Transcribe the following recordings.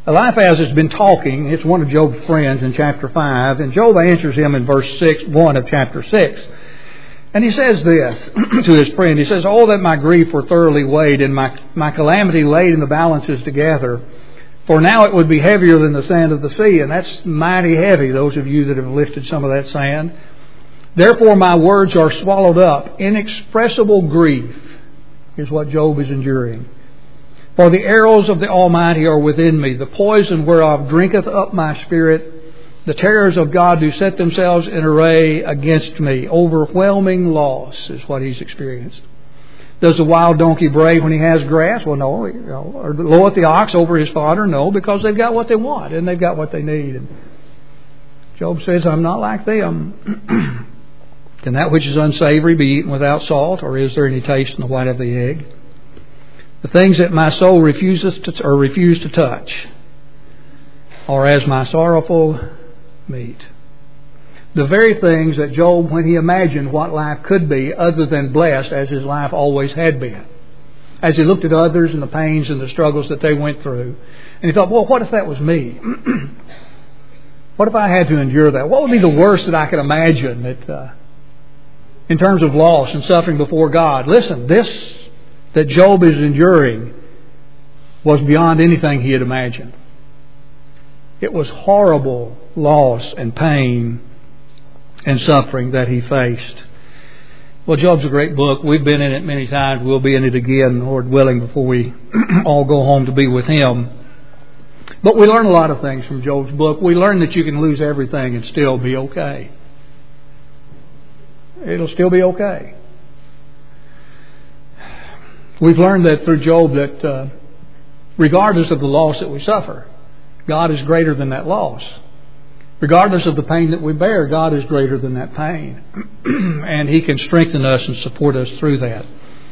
Eliphaz has been talking. It's one of Job's friends in chapter 5. And Job answers him in verse 1 of chapter 6. And he says this to his friend. He says, "Oh, that my grief were thoroughly weighed and my calamity laid in the balances together. For now it would be heavier than the sand of the sea." And that's mighty heavy, those of you that have lifted some of that sand. "Therefore my words are swallowed up. Inexpressible grief is what Job is enduring. For the arrows of the Almighty are within me. The poison whereof drinketh up my spirit. The terrors of God do set themselves in array against me. Overwhelming loss is what he's experienced. Does the wild donkey bray when he has grass? Well, no. Or loweth the ox over his fodder? No, because they've got what they want and they've got what they need. And Job says, I'm not like them. Can that which is unsavory be eaten without salt? Or is there any taste in the white of the egg? The things that my soul refuse to touch are as my sorrowful meat. The very things that Job, when he imagined what life could be other than blessed as his life always had been. As he looked at others and the pains and the struggles that they went through. And he thought, well, what if that was me? What if I had to endure that? What would be the worst that I could imagine that, in terms of loss and suffering before God? Listen, this that Job is enduring was beyond anything he had imagined. It was horrible loss and pain and suffering that he faced. Well, Job's a great book. We've been in it many times. We'll be in it again, Lord willing, before we all go home to be with Him. But we learn a lot of things from Job's book. We learn that you can lose everything and still be okay. It'll still be okay. We've learned that through Job that regardless of the loss that we suffer, God is greater than that loss. Regardless of the pain that we bear, God is greater than that pain. And He can strengthen us and support us through that.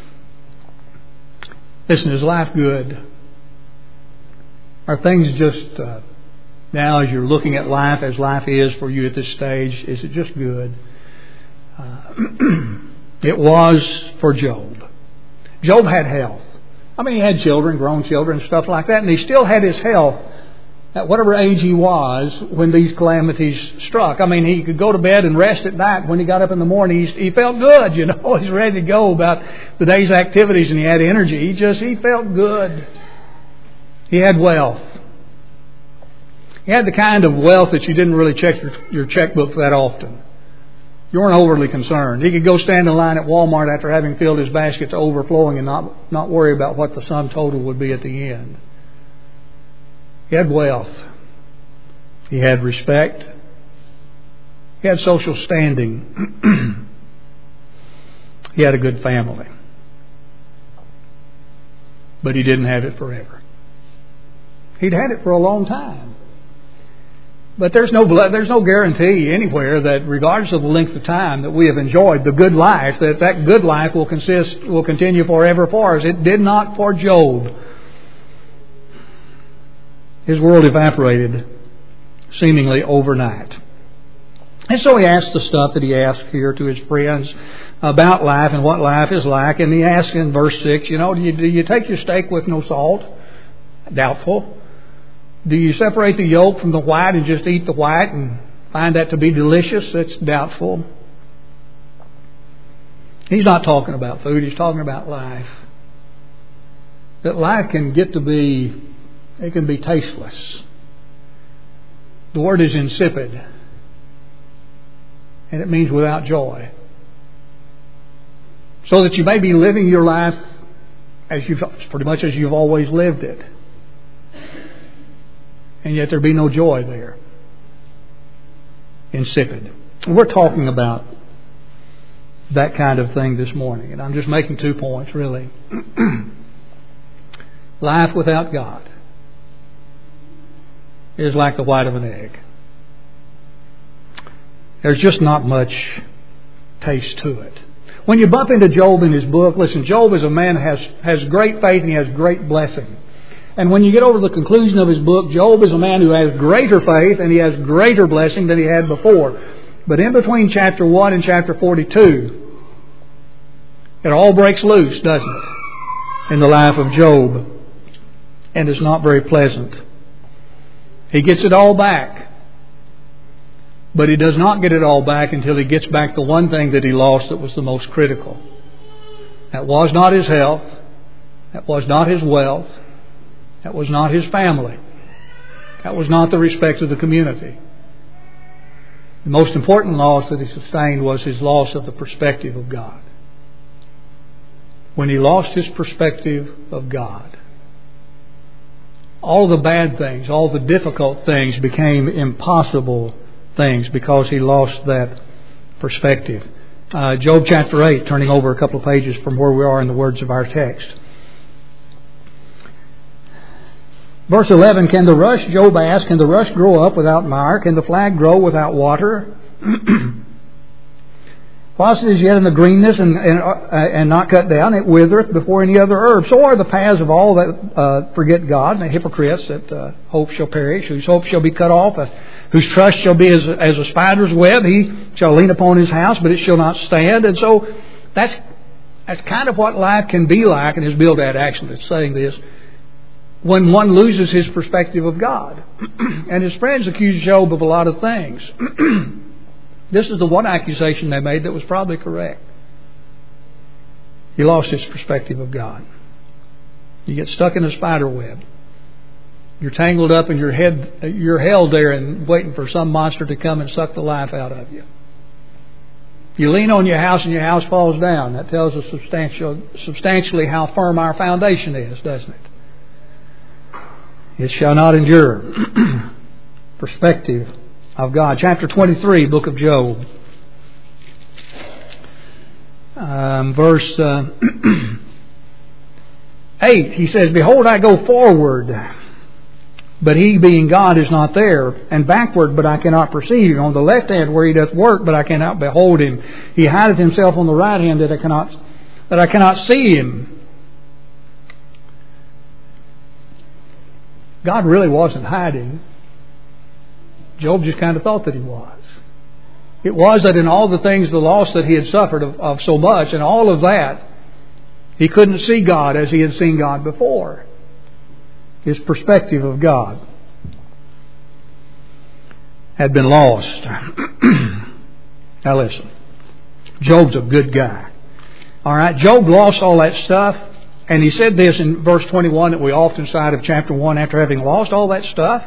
Listen, is life good? Are things just, now as you're looking at life as life is for you at this stage, is it just good? It was for Job. Job had health. I mean, he had children, grown children, and stuff like that, and he still had his health at whatever age he was when these calamities struck. I mean, he could go to bed and rest at night. When he got up in the morning, he felt good, you know. He's ready to go about the day's activities, and he had energy. He felt good. He had wealth. He had the kind of wealth that you didn't really check your checkbook that often. You weren't overly concerned. He could go stand in line at Walmart after having filled his basket to overflowing and not worry about what the sum total would be at the end. He had wealth. He had respect. He had social standing. He had a good family. But he didn't have it forever. He'd had it for a long time. But there's no guarantee anywhere that regardless of the length of time that we have enjoyed the good life, that good life will continue forever for us. It did not for Job. His world evaporated seemingly overnight. And so he asked the stuff that he asked here to his friends about life and what life is like. And he asked in verse 6, do you take your steak with no salt? Doubtful. Do you separate the yolk from the white and just eat the white and find that to be delicious? That's doubtful. He's not talking about food. He's talking about life. That life can get to be, it can be tasteless. The word is insipid. And it means without joy. So that you may be living your life pretty much as you've always lived it. And yet there be no joy there. Insipid. We're talking about that kind of thing this morning. And I'm just making 2 points, really. Life without God is like the white of an egg. There's just not much taste to it. When you bump into Job in his book, listen, Job is a man who has great faith and he has great blessing. And when you get over to the conclusion of his book, Job is a man who has greater faith and he has greater blessing than he had before. But in between chapter 1 and chapter 42, it all breaks loose, doesn't it? In the life of Job. And it's not very pleasant. He gets it all back. But he does not get it all back until he gets back the one thing that he lost that was the most critical. That was not his health. That was not his wealth. That was not his family. That was not the respect of the community. The most important loss that he sustained was his loss of the perspective of God. When he lost his perspective of God, all the bad things, all the difficult things became impossible things because he lost that perspective. Job chapter 8, turning over a couple of pages from where we are in the words of our text. Verse 11, Job asked, can the rush grow up without mire? Can the flag grow without water? Whilst it is yet in the greenness and not cut down, it withereth before any other herb. So are the paths of all that forget God, and the hypocrites that hope shall perish, whose hope shall be cut off, whose trust shall be as a spider's web. He shall lean upon his house, but it shall not stand. And so that's kind of what life can be like, and his Bildad actually is saying this, when one loses his perspective of God. And his friends accused Job of a lot of things. This is the one accusation they made that was probably correct. He lost his perspective of God. You get stuck in a spider web. You're tangled up and you're held there and waiting for some monster to come and suck the life out of you. You lean on your house and your house falls down. That tells us substantially how firm our foundation is, doesn't it? It shall not endure. Perspective of God. Chapter 23, book of Job. Verse 8, he says, behold, I go forward, but he being God is not there, and backward, but I cannot perceive him. On the left hand where he doth work, but I cannot behold him. He hideth himself on the right hand that I cannot see him. God really wasn't hiding. Job just kind of thought that he was. It was that in all the things, the loss that he had suffered of so much, and all of that, he couldn't see God as he had seen God before. His perspective of God had been lost. Now listen, Job's a good guy. All right, Job lost all that stuff. And he said this in verse 21 that we often cite of chapter 1 after having lost all that stuff.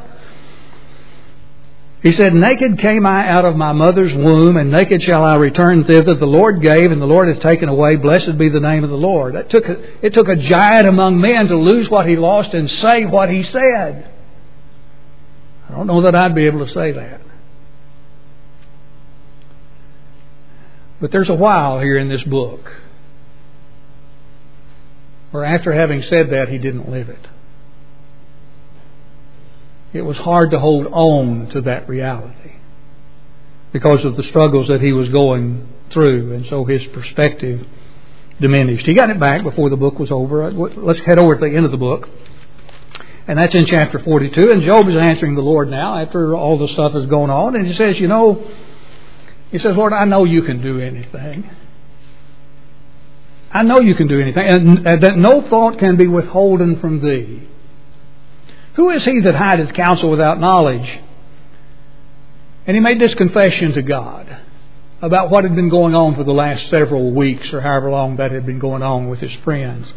He said, naked came I out of my mother's womb, and naked shall I return thither. The Lord gave, and the Lord hath taken away. Blessed be the name of the Lord. It took a giant among men to lose what he lost and say what he said. I don't know that I'd be able to say that. But there's a while here in this book where after having said that, he didn't live it. It was hard to hold on to that reality because of the struggles that he was going through, and so his perspective diminished. He got it back before the book was over. Let's head over to the end of the book, and that's in chapter 42. And Job is answering the Lord now after all the stuff is going on, and he says, Lord, I know you can do anything. I know you can do anything, and that no thought can be withholden from thee. Who is he that hideth counsel without knowledge? And he made this confession to God about what had been going on for the last several weeks or however long that had been going on with his friends.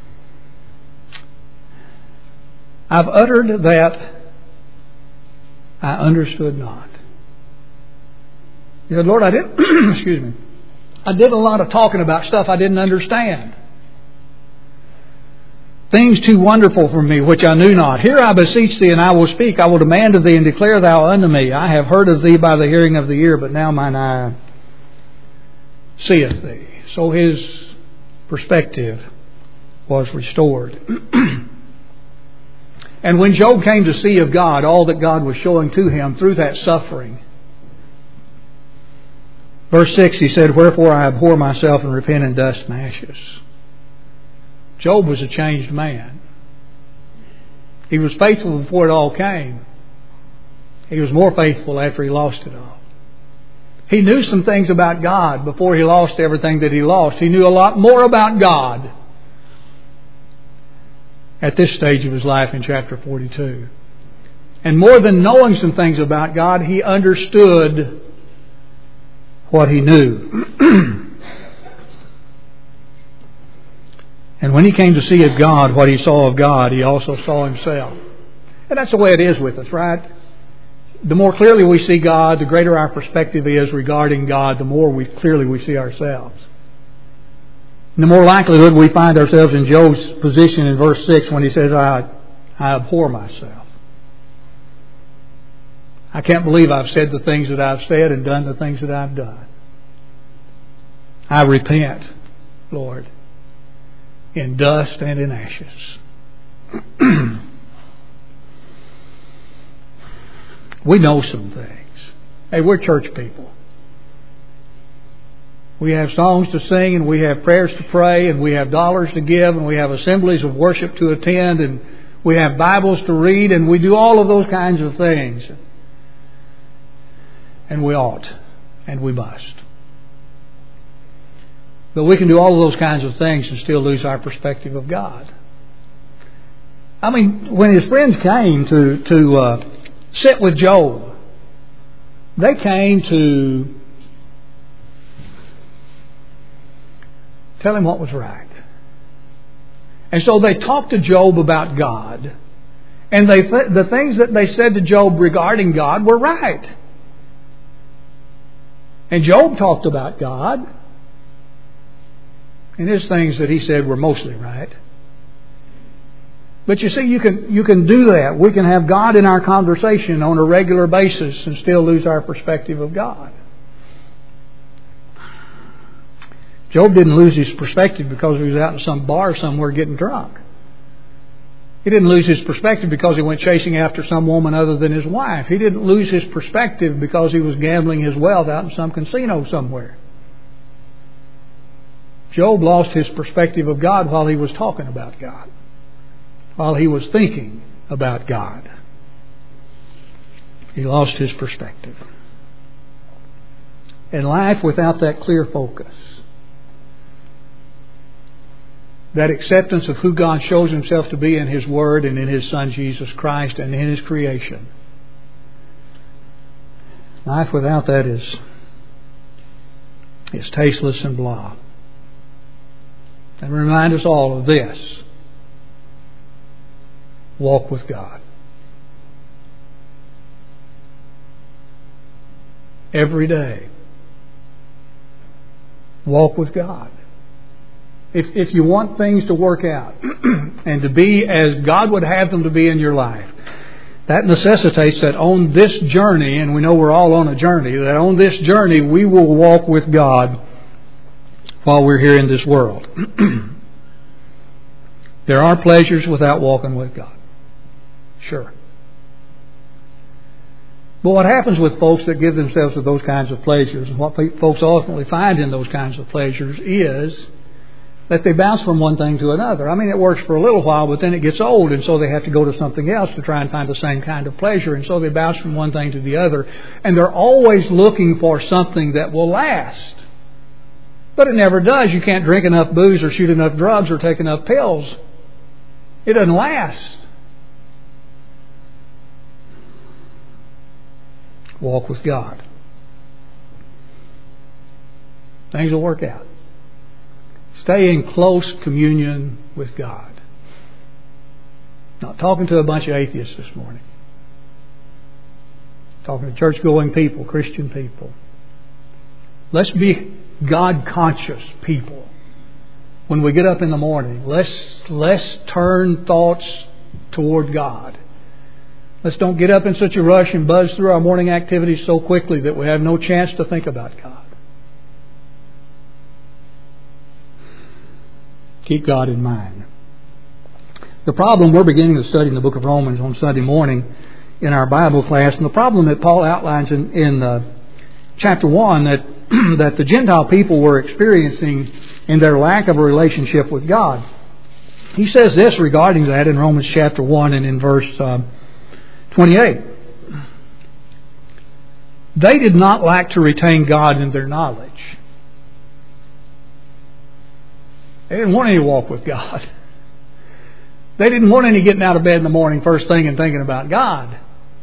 I've uttered that I understood not. He said, Lord, I did a lot of talking about stuff I didn't understand. Things too wonderful for me, which I knew not. Here I beseech thee, and I will speak. I will demand of thee, and declare thou unto me. I have heard of thee by the hearing of the ear, but now mine eye seeth thee. So his perspective was restored. And when Job came to see of God, all that God was showing to him through that suffering, verse 6, he said, wherefore I abhor myself and repent in dust and ashes. Job was a changed man. He was faithful before it all came. He was more faithful after he lost it all. He knew some things about God before he lost everything that he lost. He knew a lot more about God at this stage of his life in chapter 42. And more than knowing some things about God, he understood what he knew. And when he came to see of God what he saw of God, he also saw himself. And that's the way it is with us, right? The more clearly we see God, the greater our perspective is regarding God, the more clearly we see ourselves. And the more likelihood we find ourselves in Job's position in verse 6 when he says, I abhor myself. I can't believe I've said the things that I've said and done the things that I've done. I repent, Lord, in dust and in ashes. We know some things. Hey, we're church people. We have songs to sing, and we have prayers to pray, and we have dollars to give, and we have assemblies of worship to attend, and we have Bibles to read, and we do all of those kinds of things. And we ought, and we must. But we can do all of those kinds of things and still lose our perspective of God. I mean, when his friends came to sit with Job, they came to tell him what was right. And so they talked to Job about God. And the things that they said to Job regarding God were right. And Job talked about God. And his things that he said were mostly right. But you see, you can do that. We can have God in our conversation on a regular basis and still lose our perspective of God. Job didn't lose his perspective because he was out in some bar somewhere getting drunk. He didn't lose his perspective because he went chasing after some woman other than his wife. He didn't lose his perspective because he was gambling his wealth out in some casino somewhere. Job lost his perspective of God while he was talking about God, while he was thinking about God. He lost his perspective. And life without that clear focus, that acceptance of who God shows Himself to be in His Word and in His Son Jesus Christ and in His creation, life without that is tasteless and blah. And remind us all of this. Walk with God. Every day. Walk with God. If you want things to work out and to be as God would have them to be in your life, that necessitates that on this journey, and we know we're all on a journey, that on this journey we will walk with God while we're here in this world. There are pleasures without walking with God. Sure. But what happens with folks that give themselves to those kinds of pleasures, and what folks ultimately find in those kinds of pleasures, is that they bounce from one thing to another. I mean, it works for a little while, but then it gets old, and so they have to go to something else to try and find the same kind of pleasure, and so they bounce from one thing to the other. And they're always looking for something that will last. But it never does. You can't drink enough booze or shoot enough drugs or take enough pills. It doesn't last. Walk with God. Things will work out. Stay in close communion with God. Not talking to a bunch of atheists this morning. Talking to church-going people, Christian people. Let's be God-conscious people. When we get up in the morning, let's turn thoughts toward God. Let's don't get up in such a rush and buzz through our morning activities so quickly that we have no chance to think about God. Keep God in mind. The problem, we're beginning to study in the book of Romans on Sunday morning in our Bible class, and the problem that Paul outlines in chapter 1 that the Gentile people were experiencing in their lack of a relationship with God. He says this regarding that in Romans chapter 1 and in verse 28. They did not lack to retain God in their knowledge. They didn't want any walk with God. They didn't want any getting out of bed in the morning first thing and thinking about God.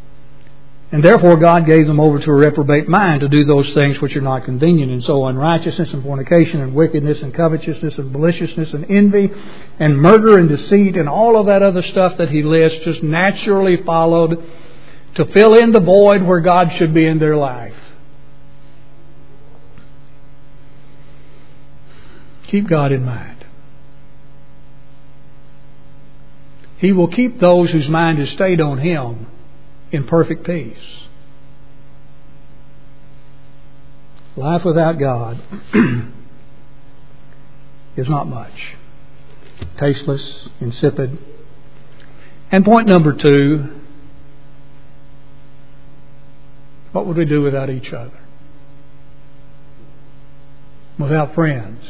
And therefore God gave them over to a reprobate mind to do those things which are not convenient. And so unrighteousness and fornication and wickedness and covetousness and maliciousness and envy and murder and deceit and all of that other stuff that he lists just naturally followed to fill in the void where God should be in their life. Keep God in mind. He will keep those whose mind is stayed on Him in perfect peace. Life without God is not much. Tasteless, insipid. And point number 2, what would we do without each other? Without friends?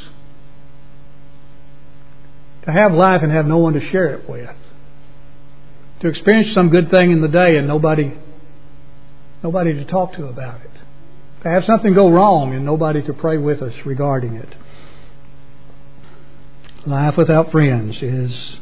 To have life and have no one to share it with. To experience some good thing in the day and nobody to talk to about it. To have something go wrong and nobody to pray with us regarding it. Life without friends is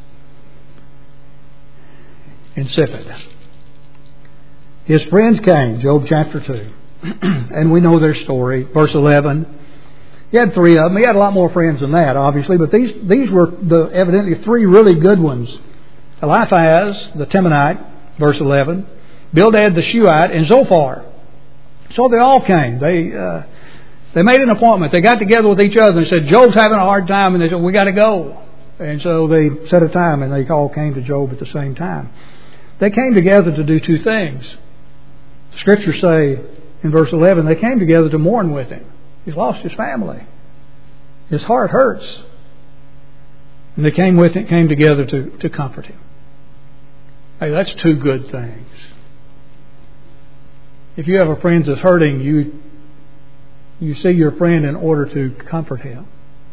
insipid. His friends came, Job chapter 2. And we know their story. Verse 11. He had 3 of them. He had a lot more friends than that, obviously. But these were evidently 3 really good ones. Eliphaz, the Temanite, verse 11. Bildad, the Shuhite, and Zophar. So they all came. They made an appointment. They got together with each other and said, Job's having a hard time. And they said, we got to go. And so they set a time and they all came to Job at the same time. They came together to do 2 things. The Scriptures say in verse 11, they came together to mourn with him. He's lost his family. His heart hurts. And they came together to comfort him. Hey, that's 2 good things. If you have a friend that's hurting, you see your friend in order to comfort him.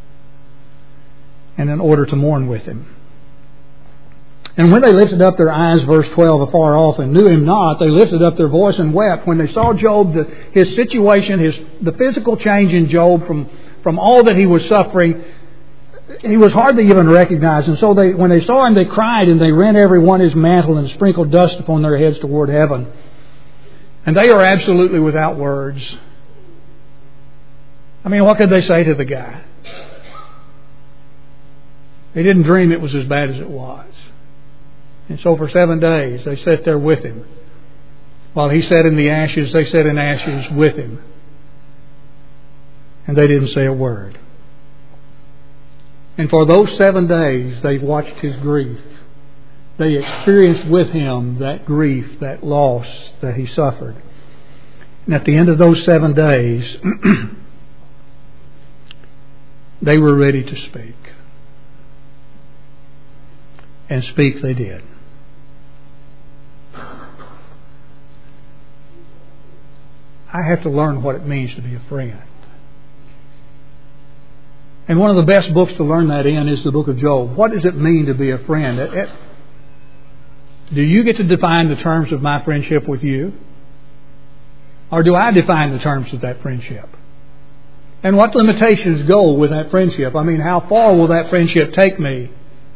And in order to mourn with him. And when they lifted up their eyes, verse 12, afar off, and knew him not, they lifted up their voice and wept. When they saw Job, his situation, the physical change in Job from all that he was suffering, he was hardly even recognized. And so when they saw him, they cried, and they rent every one his mantle and sprinkled dust upon their heads toward heaven. And they are absolutely without words. I mean, what could they say to the guy? They didn't dream it was as bad as it was. And so for 7 days, they sat there with him. While he sat in the ashes, they sat in ashes with him. And they didn't say a word. And for those 7 days, they watched his grief. They experienced with him that grief, that loss that he suffered. And at the end of those 7 days, they were ready to speak. And speak they did. I have to learn what it means to be a friend. And one of the best books to learn that in is the book of Job. What does it mean to be a friend? Do you get to define the terms of my friendship with you? Or do I define the terms of that friendship? And what limitations go with that friendship? I mean, how far will that friendship take me?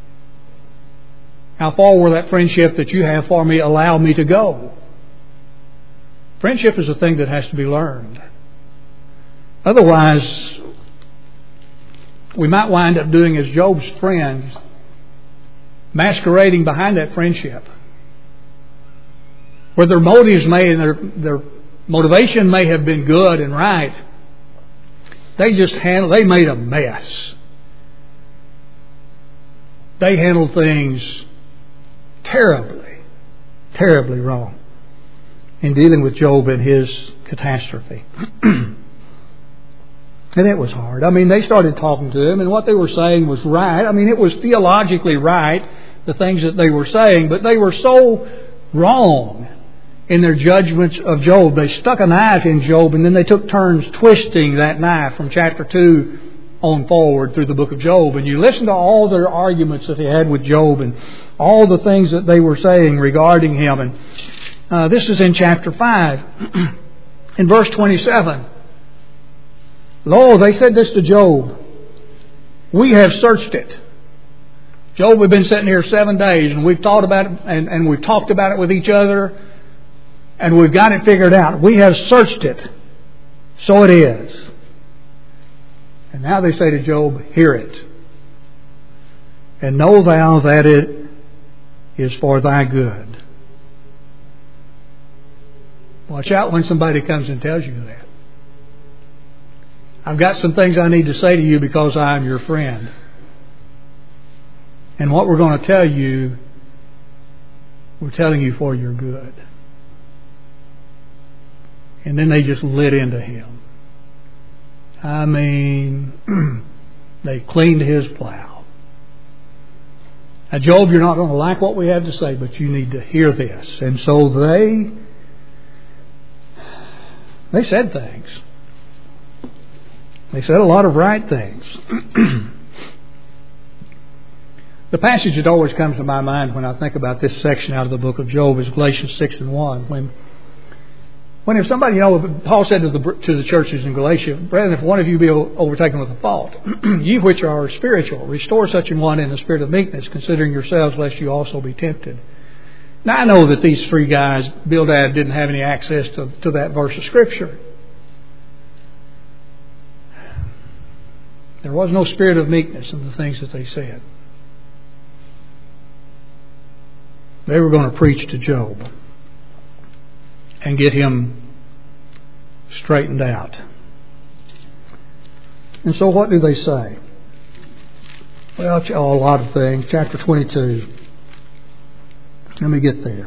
How far will that friendship that you have for me allow me to go? Friendship is a thing that has to be learned. Otherwise, we might wind up doing as Job's friends, masquerading behind that friendship. Where their motives their motivation may have been good and right. They made a mess. They handled things terribly, terribly wrong in dealing with Job and his catastrophe. And it was hard. I mean, they started talking to him, and what they were saying was right. I mean, it was theologically right, the things that they were saying, but they were so wrong in their judgments of Job. They stuck a knife in Job, and then they took turns twisting that knife from chapter 2 on forward through the book of Job. And you listen to all their arguments that they had with Job and all the things that they were saying regarding him. And this is in chapter 5. In verse 27. Lo, they said this to Job. We have searched it. Job, we've been sitting here 7 days and we've thought about it and we've talked about it with each other. and we've got it figured out. We have searched it. So it is. And now they say to Job, hear it. And know thou that it is for thy good. Watch out when somebody comes and tells you that. I've got some things I need to say to you because I am your friend. And what we're going to tell you, we're telling you for your good. And then they just lit into him. I mean, they cleaned his plow. Now, Job, you're not going to like what we have to say, but you need to hear this. And so they said things. They said a lot of right things. The passage that always comes to my mind when I think about this section out of the book of Job is Galatians 6:1. When if somebody, Paul said to the churches in Galatia, brethren, if one of you be overtaken with a fault, ye which are spiritual, restore such an one in the spirit of meekness, considering yourselves, lest you also be tempted. Now I know that these three guys, Bildad didn't have any access to that verse of Scripture. There was no spirit of meekness in the things that they said. They were going to preach to Job and get him straightened out. And so what do they say? Well, a lot of things. Chapter 22. Let me get there.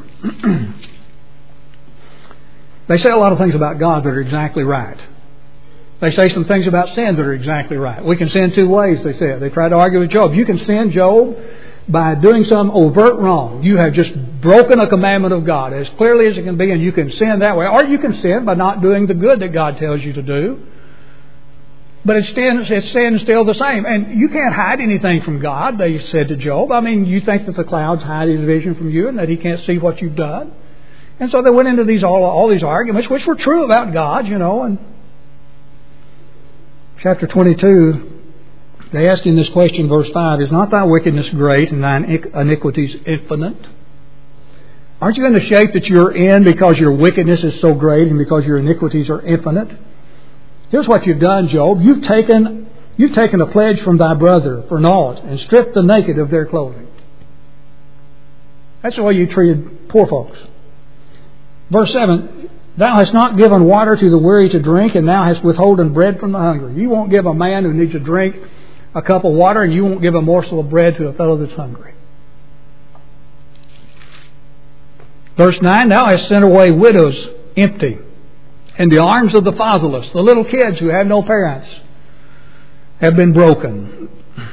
They say a lot of things about God that are exactly right. They say some things about sin that are exactly right. We can sin two ways, they said. They tried to argue with Job. You can sin, Job, by doing some overt wrong. You have just broken a commandment of God as clearly as it can be, and you can sin that way. Or you can sin by not doing the good that God tells you to do. But it's sin still the same. And you can't hide anything from God, they said to Job. I mean, you think that the clouds hide His vision from you and that He can't see what you've done? And so they went into all these arguments, which were true about God, and chapter 22, they asked him this question, verse 5, is not thy wickedness great and thine iniquities infinite? Aren't you in the shape that you're in because your wickedness is so great and because your iniquities are infinite? Here's what you've done, Job. You've taken a pledge from thy brother for naught and stripped the naked of their clothing. That's the way you treated poor folks. Verse 7, thou hast not given water to the weary to drink, and thou hast withholden bread from the hungry. You won't give a man who needs a drink a cup of water, and you won't give a morsel of bread to a fellow that's hungry. Verse 9, thou hast sent away widows empty, and the arms of the fatherless, the little kids who have no parents, have been broken.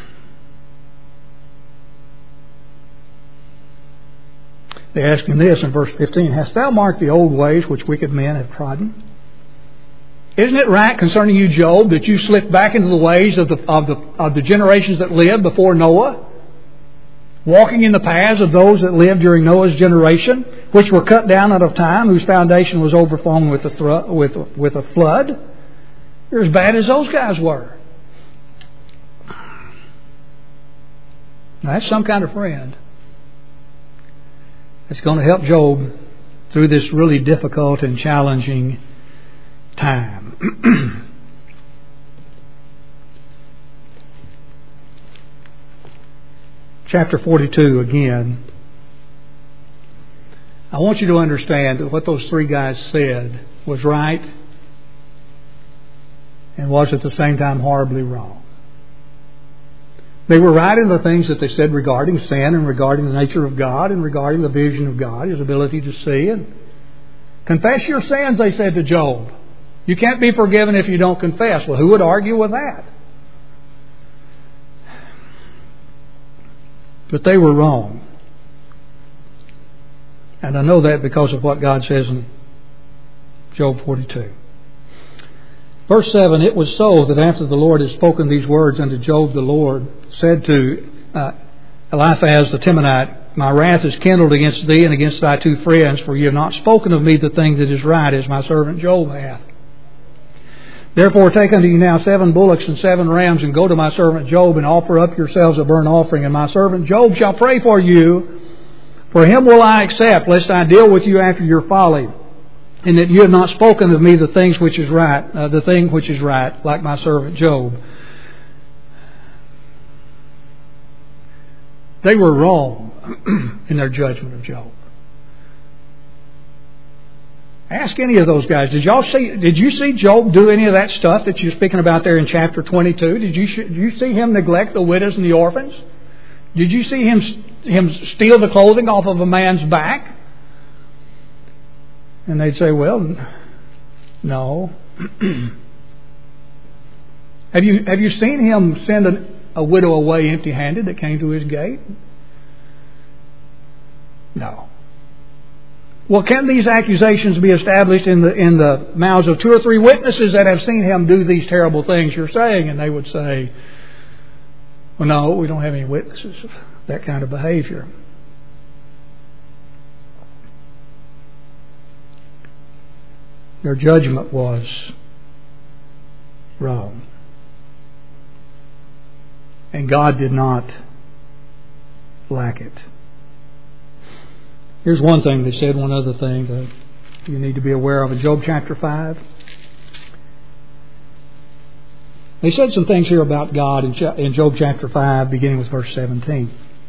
They ask him this in verse 15, hast thou marked the old ways which wicked men have trodden? Isn't it right concerning you, Job, that you slipped back into the ways of the generations that lived before Noah? Walking in the paths of those that lived during Noah's generation, which were cut down out of time, whose foundation was overflown with a flood? You're as bad as those guys were. Now, that's some kind of friend. It's going to help Job through this really difficult and challenging time. Chapter 42 again. I want you to understand that what those three guys said was right and was at the same time horribly wrong. They were right in the things that they said regarding sin and regarding the nature of God and regarding the vision of God, His ability to see. And confess your sins, they said to Job. You can't be forgiven if you don't confess. Well, who would argue with that? But they were wrong. And I know that because of what God says in Job 42. Verse 7, it was so that after the Lord had spoken these words unto Job, the Lord said to Eliphaz the Temanite, my wrath is kindled against thee and against thy two friends, for ye have not spoken of me the thing that is right, as my servant Job hath. Therefore take unto you now 7 bullocks and 7 rams, and go to my servant Job, and offer up yourselves a burnt offering, and my servant Job shall pray for you. For him will I accept, lest I deal with you after your folly. and that you have not spoken of me the things which is right, the thing which is right, like my servant Job. They were wrong in their judgment of Job. Ask any of those guys. Did you see Job do any of that stuff that you're speaking about there in chapter 22? Did you see him neglect the widows and the orphans? Did you see him steal the clothing off of a man's back? And they'd say, well, no. Have you seen him send a widow away empty-handed that came to his gate? No. Well, can these accusations be established in the mouths of 2 or 3 witnesses that have seen him do these terrible things you're saying? And they would say, well, no, we don't have any witnesses of that kind of behavior. Their judgment was wrong. And God did not lack it. Here's one thing they said, one other thing that you need to be aware of in Job chapter 5. They said some things here about God in Job chapter 5, beginning with verse 17.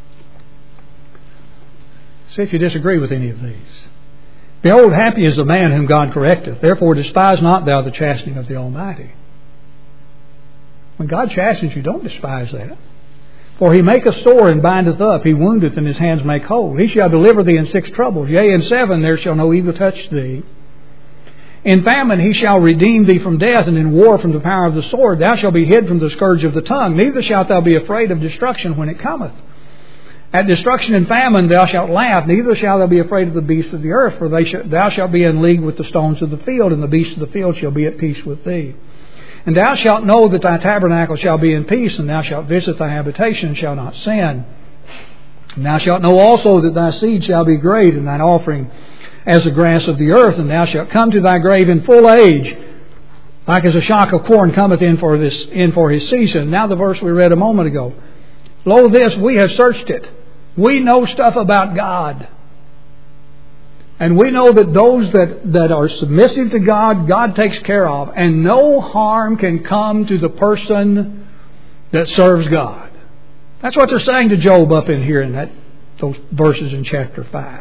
See if you disagree with any of these. Behold, happy is the man whom God correcteth. Therefore despise not thou the chastening of the Almighty. When God chastens you, don't despise that. For he maketh sore and bindeth up. He woundeth and his hands make whole. He shall deliver thee in 6 troubles. Yea, in 7 there shall no evil touch thee. In famine he shall redeem thee from death, and in war from the power of the sword. Thou shalt be hid from the scourge of the tongue. Neither shalt thou be afraid of destruction when it cometh. At destruction and famine thou shalt laugh. Neither shalt thou be afraid of the beasts of the earth. For thou shalt be in league with the stones of the field, and the beasts of the field shall be at peace with thee. And thou shalt know that thy tabernacle shall be in peace, and thou shalt visit thy habitation, and shalt not sin. And thou shalt know also that thy seed shall be great, and thine offering as the grass of the earth, and thou shalt come to thy grave in full age, like as a shock of corn cometh in for his season. Now the verse we read a moment ago. Lo, this, we have searched it. We know stuff about God. And we know that those that are submissive to God, God takes care of. And no harm can come to the person that serves God. That's what they're saying to Job up in here in those verses in chapter 5.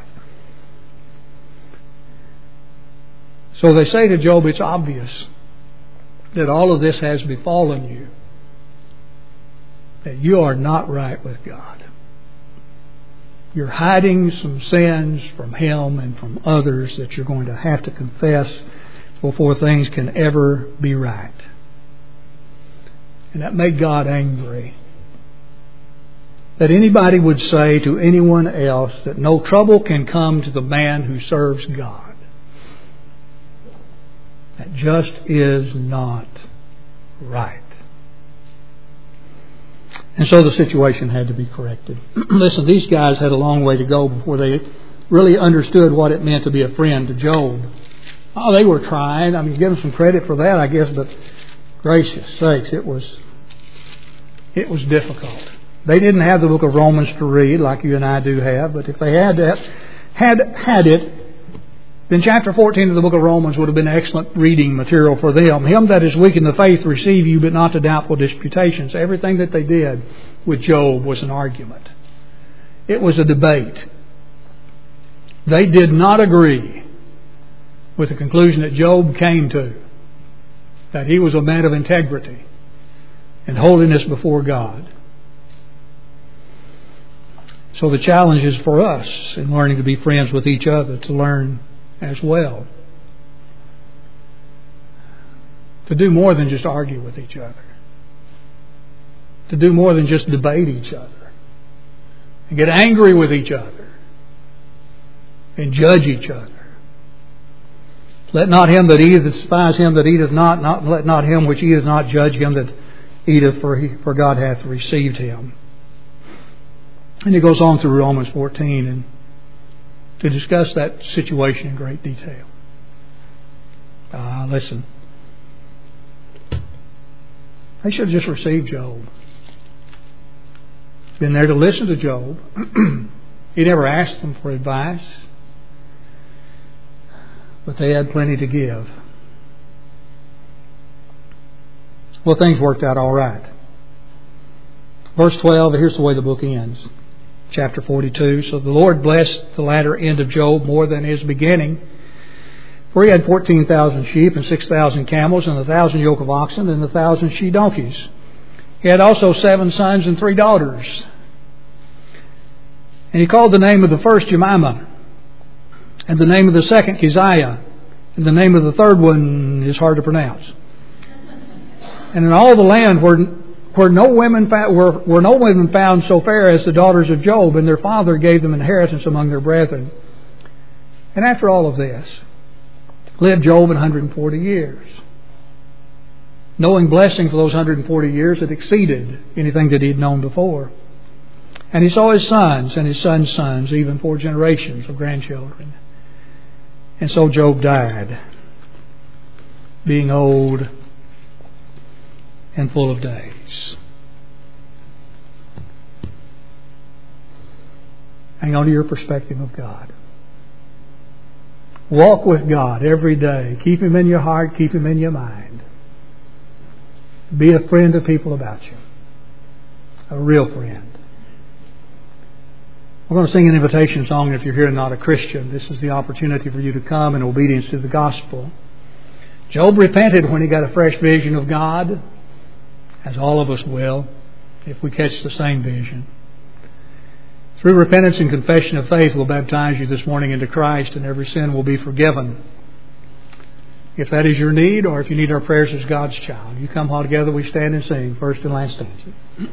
So they say to Job, it's obvious that all of this has befallen you. That you are not right with God. You're hiding some sins from Him and from others that you're going to have to confess before things can ever be right. And that made God angry. That anybody would say to anyone else that no trouble can come to the man who serves God. That just is not right. And so the situation had to be corrected. Listen, these guys had a long way to go before they really understood what it meant to be a friend to Job. Oh, they were trying. I mean, give them some credit for that, I guess, but gracious sakes, it was difficult. They didn't have the book of Romans to read like you and I do have, but if they had it, then chapter 14 of the book of Romans would have been excellent reading material for them. Him that is weak in the faith receive you, but not to doubtful disputations. Everything that they did with Job was an argument. It was a debate. They did not agree with the conclusion that Job came to, that he was a man of integrity and holiness before God. So the challenge is for us in learning to be friends with each other, to learn as well. To do more than just argue with each other. To do more than just debate each other. And get angry with each other. And judge each other. Let not him that eateth despise him that eateth not. Let not him which eateth not judge him that eateth, for God hath received him. And he goes on through Romans 14 and to discuss that situation in great detail. Listen. They should have just received Job. Been there to listen to Job. He never asked them for advice. but they had plenty to give. Well, things worked out all right. Verse 12, here's the way the book ends. Chapter 42. So the Lord blessed the latter end of Job more than his beginning. For he had 14,000 sheep and 6,000 camels and 1,000 yoke of oxen and 1,000 she-donkeys. He had also 7 sons and 3 daughters. And he called the name of the first Jemimah, and the name of the second Keziah, and the name of the third one is hard to pronounce. And in all the land were no women found so fair as the daughters of Job, and their father gave them inheritance among their brethren. And after all of this, lived Job 140 years, knowing blessing for those 140 years that exceeded anything that he had known before. And he saw his sons and his sons' sons, even 4 generations of grandchildren. And so Job died, being old and full of days. Hang on to your perspective of God. Walk with God every day. Keep Him in your heart. Keep Him in your mind. Be a friend to people about you. A real friend. We're going to sing an invitation song, and if you're here and not a Christian, this is the opportunity for you to come in obedience to the gospel. Job repented when he got a fresh vision of God, as all of us will, if we catch the same vision. Through repentance and confession of faith, we'll baptize you this morning into Christ, and every sin will be forgiven. If that is your need, or if you need our prayers as God's child, you come all together, we stand and sing, first and last stanza.